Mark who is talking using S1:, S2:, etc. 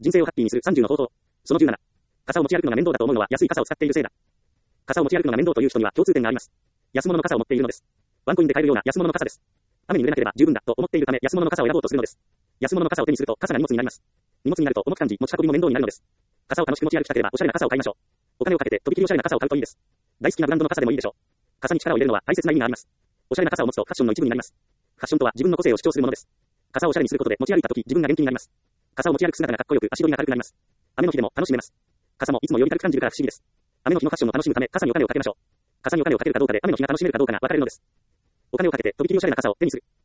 S1: 人生をハッピーにする30の方法。その17。傘を持ち歩くのが面倒だと思うのは安い傘を使っているせいだ。傘を持ち歩くのが面倒という人には共通点があります。安物の傘を持っているのです。ワンコインで買えるような安物の傘です。雨に濡れなければ十分だと思っているため安物の傘を選ぼうとするのです。安物の傘を手にすると傘が荷物になります。荷物になると重く感じ持ち運びも面倒になるのです。傘を楽しく持ち歩きたければおしゃれな傘を買いましょう。お金をかけてとびきりおしゃれな傘を買うといいです。大好きなブランドの傘でもいいでしょう。傘に力を入れるのは大切な意味があります。おしゃれな傘を持つとファッションの一部になります。ファッションとは自分の個性を主張するものです。傘をおしゃれにすることで持ち歩いたとき自分が元気になります。傘を持ち歩く姿がかっこよく足取りが軽くなります。雨の日でも楽しめます。傘もいつもより軽く感じるから不思議です。雨の日のファッションを楽しむため傘にお金をかけましょう。傘にお金をかけるかどうかで雨の日が楽しめるかどうかが分かれるのです。お金をかけてとびきりおしゃれな傘を手にする。